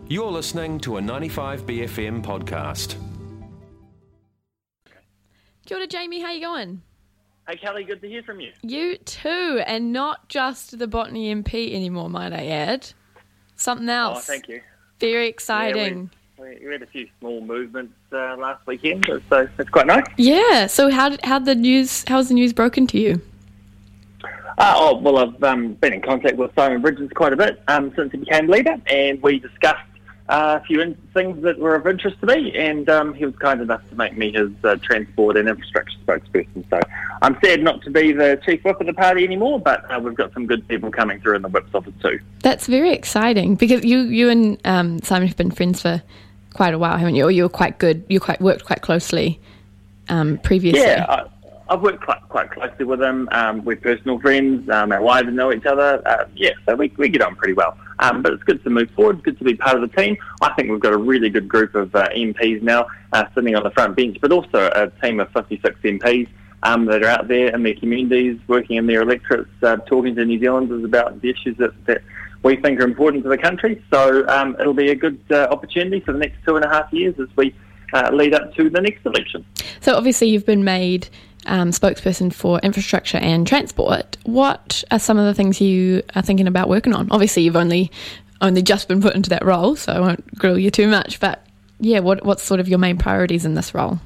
You're listening to a 95BFM podcast. Kia ora, Jamie, how you going? Hey Kelly, good to hear from you. You too, and not just the Botany MP anymore, might I add. Something else. Oh, thank you. Very exciting. Yeah, we had a few small movements last weekend, so it's quite nice. Yeah, so how's the news broken to you? I've been in contact with Simon Bridges quite a bit since he became leader, and we discussed a few things that were of interest to me, and he was kind enough to make me his transport and infrastructure spokesperson. So I'm sad not to be the chief whip of the party anymore, but we've got some good people coming through in the whip's office too. That's very exciting, because you and Simon have been friends for quite a while, haven't you? Or you were quite good. You worked quite closely previously. Yeah, I've worked quite closely with him. We're personal friends. Our wives know each other. So we get on pretty well. But it's good to move forward, good to be part of the team. I think we've got a really good group of MPs now sitting on the front bench, but also a team of 56 MPs that are out there in their communities, working in their electorates, talking to New Zealanders about the issues that we think are important to the country. So it'll be a good opportunity for the next 2.5 years as we lead up to the next election. So obviously you've been made spokesperson for infrastructure and transport. What are some of the things you are thinking about working on? Obviously you've only just been put into that role, so I won't grill you too much, but yeah, what's sort of your main priorities in this role?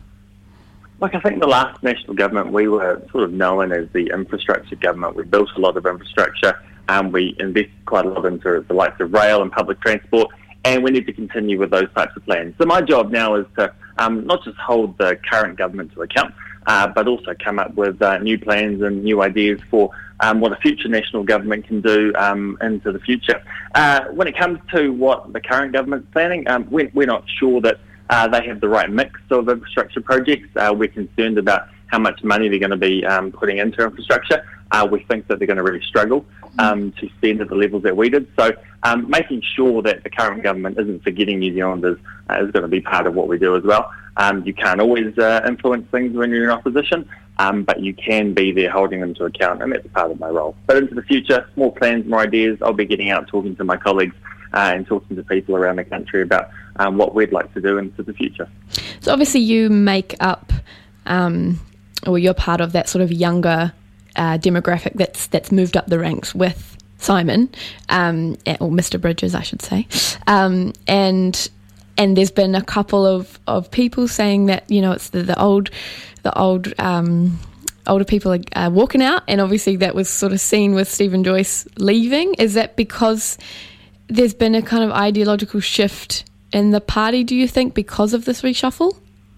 Like, I think the last national government, we were sort of known as the infrastructure government. We built a lot of infrastructure, we invested quite a lot into the likes of rail and public transport, and we need to continue with those types of plans. So my job now is to not just hold the current government to account, but also come up with new plans and new ideas for what a future national government can do into the future. When it comes to what the current government's planning, we're not sure that they have the right mix of infrastructure projects. We're concerned about how much money they're going to be putting into infrastructure. We think that they're going to really struggle to spend at the levels that we did. So making sure that the current government isn't forgetting New Zealanders is going to be part of what we do as well. You can't always influence things when you're in opposition, but you can be there holding them to account, and that's part of my role. But into the future, more plans, more ideas. I'll be getting out talking to my colleagues and talking to people around the country about what we'd like to do into the future. So obviously you make up, or you're part of that sort of younger demographic that's moved up the ranks with Simon, or Mr. Bridges, I should say, and there's been a couple of people saying that, you know, it's the older people are walking out, and obviously that was sort of seen with Stephen Joyce leaving. Is that because there's been a kind of ideological shift in the party, do you think, because of this reshuffle?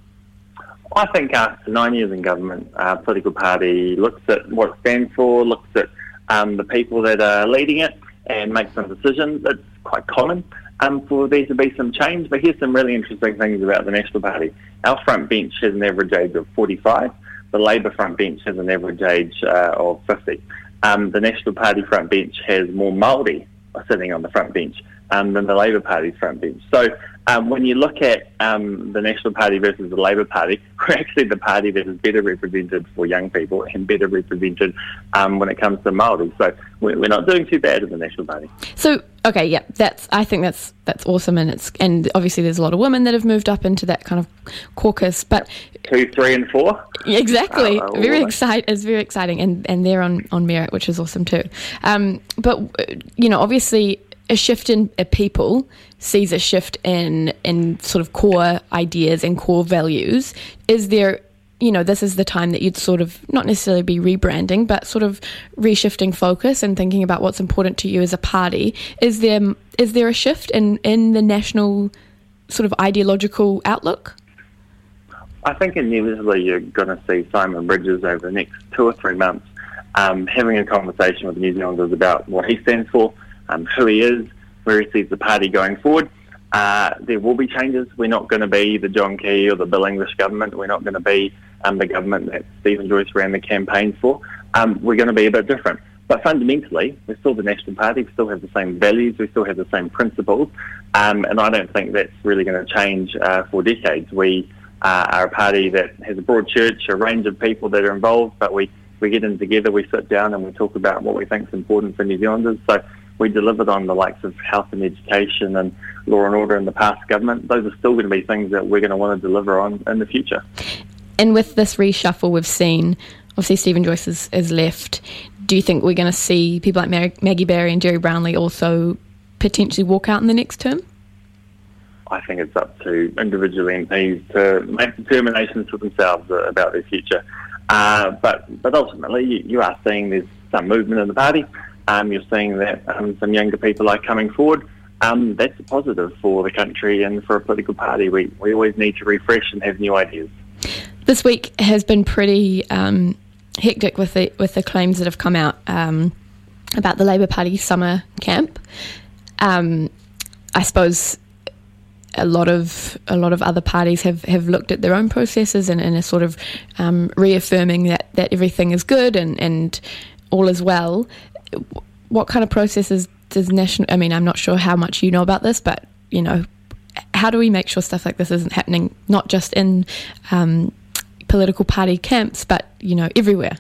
I think after 9 years in government, our political party looks at what it stands for, looks at the people that are leading it, and makes some decisions. It's quite common for there to be some change, but here's some really interesting things about the National Party. Our front bench has an average age of 45. The Labour front bench has an average age of 50. The National Party front bench has more Māori sitting on the front bench than the Labour Party's front bench. So when you look at the National Party versus the Labour Party, we're actually the party that is better represented for young people and better represented when it comes to Māori. So we're not doing too bad in the National Party. So, okay, yeah, I think that's awesome, and obviously there's a lot of women that have moved up into that kind of caucus. But 2, 3 and 4? Exactly. It's very exciting, and they're on merit, which is awesome too. But, you know, obviously a shift in people sees a shift in sort of core ideas and core values. Is there, you know, this is the time that you'd sort of not necessarily be rebranding, but sort of reshifting focus and thinking about what's important to you as a party. Is there a shift in the national sort of ideological outlook? I think inevitably you're going to see Simon Bridges over the next 2 or 3 months having a conversation with New Zealanders about what he stands for, who he is, where he sees the party going forward. There will be changes. We're not going to be the John Key or the Bill English government. We're not going to be the government that Stephen Joyce ran the campaign for. We're going to be a bit different. But fundamentally, we're still the National Party. We still have the same values. We still have the same principles. And I don't think that's really going to change for decades. We are a party that has a broad church, a range of people that are involved, but we get in together, we sit down and we talk about what we think is important for New Zealanders. So we delivered on the likes of health and education and law and order in the past government, those are still going to be things that we're going to want to deliver on in the future. And with this reshuffle we've seen, obviously Stephen Joyce is left. Do you think we're going to see people like Maggie Barry and Jerry Brownlee also potentially walk out in the next term? I think it's up to individual MPs to make determinations for themselves about their future. But ultimately, you are seeing there's some movement in the party. You're seeing that some younger people are coming forward. That's a positive for the country and for a political party. We always need to refresh and have new ideas. This week has been pretty hectic with the claims that have come out about the Labour Party summer camp. I suppose a lot of other parties have looked at their own processes and are sort of reaffirming that everything is good and all is well. What kind of processes does National... I mean, I'm not sure how much you know about this, but, you know, how do we make sure stuff like this isn't happening, not just in political party camps, but, you know, everywhere?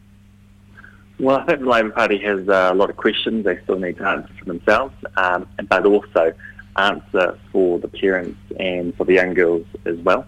Well, I think the Labour Party has a lot of questions they still need to answer for themselves, but also answer for the parents and for the young girls as well.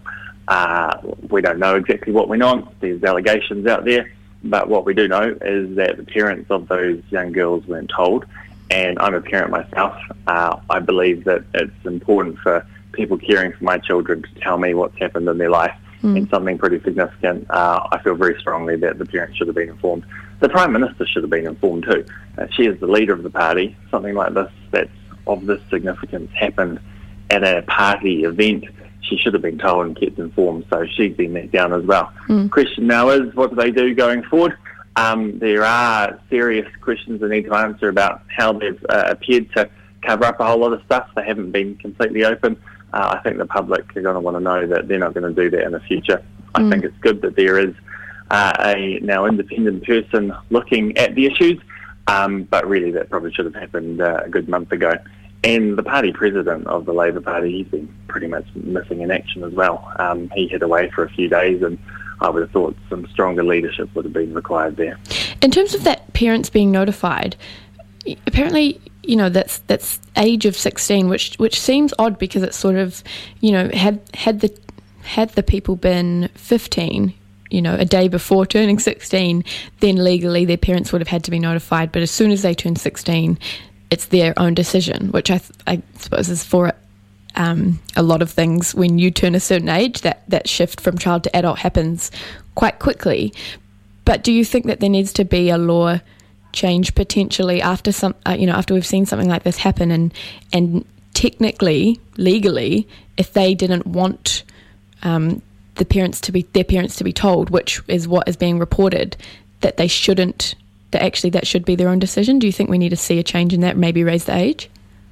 We don't know exactly what went on. There's allegations out there, but what we do know is that the parents of those young girls weren't told, and I'm a parent myself. I believe that it's important for people caring for my children to tell me what's happened in their life, and something pretty significant. I feel very strongly that the parents should have been informed. The Prime Minister should have been informed too. She is the leader of the party. Something like this that's of this significance happened at a party event. She should have been told and kept informed, so she's been let down as well. Question now is, what do they do going forward? There are serious questions they need to answer about how they've appeared to cover up a whole lot of stuff. They haven't been completely open. I think the public are going to want to know that they're not going to do that in the future. I think it's good that there is a now independent person looking at the issues, but really that probably should have happened a good month ago. And the party president of the Labour Party, he's been pretty much missing in action as well. He hid away for a few days, and I would have thought some stronger leadership would have been required there. In terms of that parents being notified, apparently, you know, that's age of 16, which seems odd because it's sort of, you know, had the people been 15, you know, a day before turning 16, then legally their parents would have had to be notified. But as soon as they turn 16, it's their own decision, which I suppose is for a lot of things. When you turn a certain age, that shift from child to adult happens quite quickly. But do you think that there needs to be a law change potentially after after we've seen something like this happen, and technically, legally, if they didn't want their parents to be told, which is what is being reported, that they shouldn't, that actually that should be their own decision? Do you think we need to see a change in that, maybe raise the age?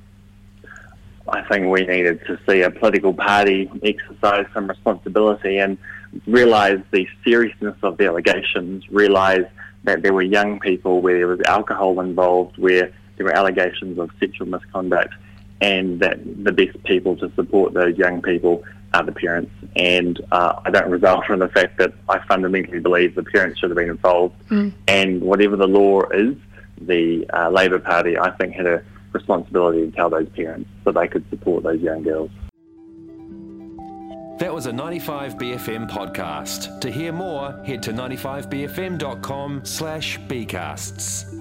I think we needed to see a political party exercise some responsibility and realise the seriousness of the allegations, realise that there were young people where there was alcohol involved, where there were allegations of sexual misconduct, and that the best people to support those young people are the parents. And I don't result from the fact that I fundamentally believe the parents should have been involved. And whatever the law is, the Labour Party, I think, had a responsibility to tell those parents so they could support those young girls. That was a 95BFM podcast. To hear more, head to 95bfm.com/bcasts.